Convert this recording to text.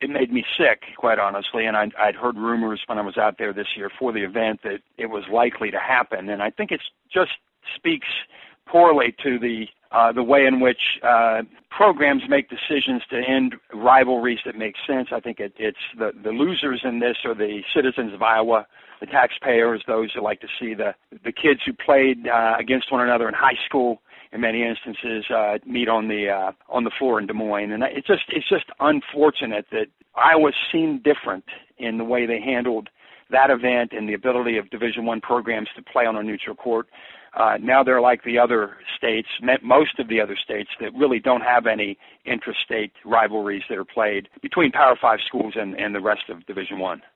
it made me sick, quite honestly, and I'd heard rumors when I was out there this year for the event that it was likely to happen, and I think it just speaks poorly to the way in which programs make decisions to end rivalries that make sense. I think it's the losers in this are the citizens of Iowa, the taxpayers, those who like to see the kids who played against one another in high school in many instances meet on the floor in Des Moines, and it's just unfortunate that Iowa seemed different in the way they handled that event and the ability of Division I programs to play on a neutral court. Now they're like the other states, most of the other states that really don't have any intrastate rivalries that are played between Power 5 schools and the rest of Division I.